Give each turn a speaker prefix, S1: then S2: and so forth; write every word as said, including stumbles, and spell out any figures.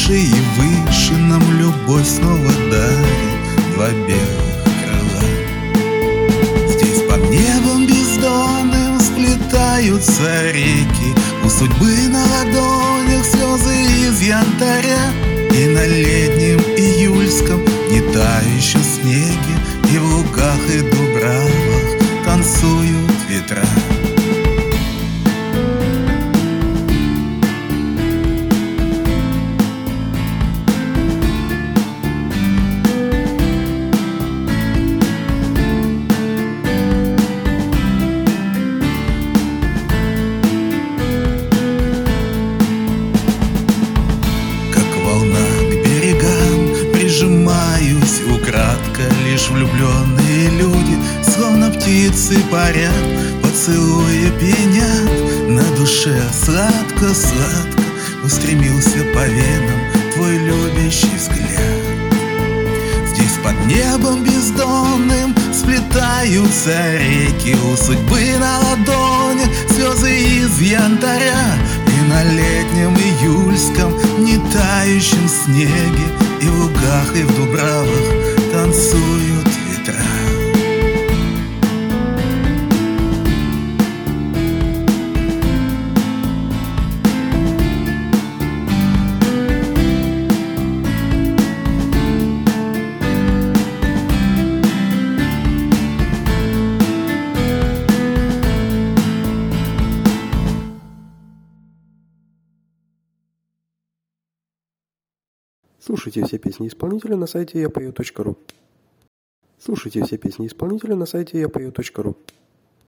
S1: выше и выше нам любовь снова дарит два белых крыла. Здесь под небом бездонным сплетаются реки, у судьбы на ладонях слезы из янтаря. И на летнем июльском не тающем снеге и в лугах и дубравах танцуют ветра. Прижимаюсь украдко, лишь влюбленные люди, словно птицы парят, поцелуи пьянят. На душе сладко-сладко устремился по венам твой любящий взгляд. Здесь под небом бездонным сплетаются реки, у судьбы на ладонях слезы из янтаря. И на летнем июльском не тающем снеге и в лугах, и в дубравах танцуют ветра.
S2: Слушайте все песни исполнителя на сайте я пою точка ру. Слушайте все песни исполнителя на сайте я пою точка ру.